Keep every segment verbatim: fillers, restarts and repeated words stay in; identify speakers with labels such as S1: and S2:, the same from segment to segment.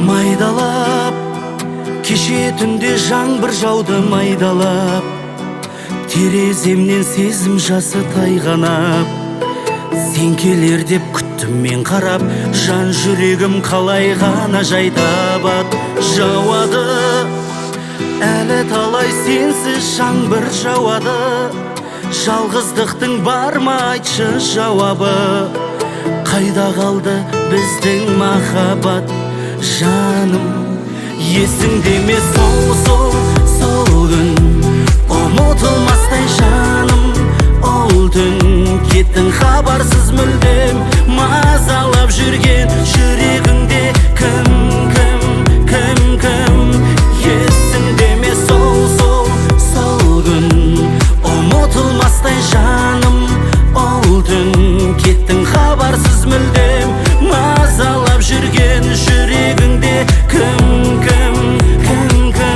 S1: Майдалап кеше түнде жаңбыр жауды майдалап, тереземнен сезім жасы тайғанап. Сен келер деп күттім мен қарап, жан жүрегім қалай ғана жайдабат жауады. Әлі талай сенсіз жаңбыр жауады, жалғыздықтың бар ма айтшы жауабы. Қайда қалды біздің махаббат жаным? Есіңде ме сол сол сол күн, ұмытылмастай жаным ол түн? Кеттің хабарсыз мүлдем, мазалап жүрген жүрегіңде кім кім кім кім? Есіңде ме сол сол сол күн, ұмытылмастай жаным ол түн? Кеттің хабарсыз мүлдем, мазалап жүрген жүрегіңде кім кім кім кім?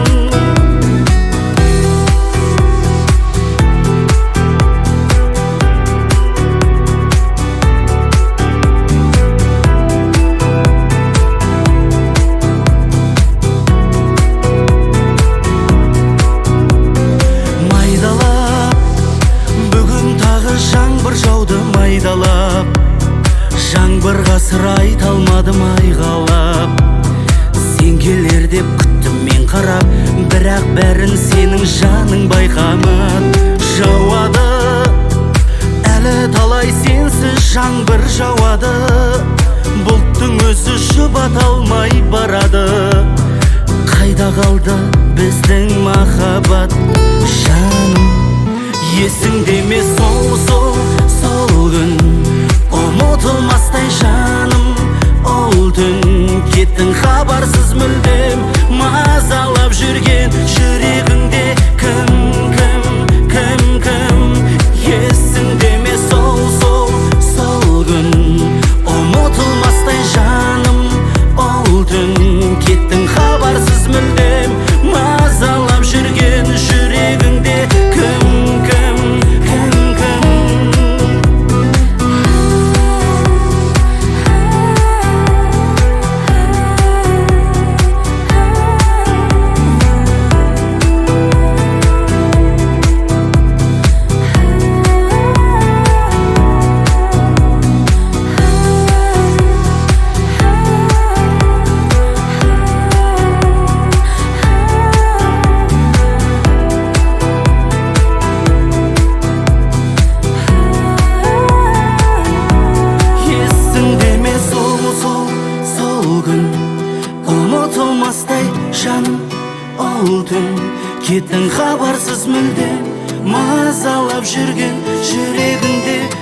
S1: Майдалап, жаңбырға сыр айта алмадым айғалап. Сен келер деп күттім мен қарап, бірақ бәрін сенің жаның байқамады жауады. Әлі талай сенсіз жаңбыр жауады, бұлттың өзі жұбата алмай барады. Қайда қалды біздің махаббат жаным? Есіңде ме сол сол сол күн, ұмытылмастай жаным ол түн? Кеттің хабарсыз мүлдем, мазалап жүрген жүрегіңде кім кім кім кім? Есіңде ме сол сол сол күн, ұмытылмастай жаным ол түн? Кеттің хабарсыз мүлдем, мазалап жүрген жүрегіңде кім кім кім кім? Ұмытылмастай жаным ол түн? Кеттің хабарсыз мүлдем, мазалап жүрген жүрегіңде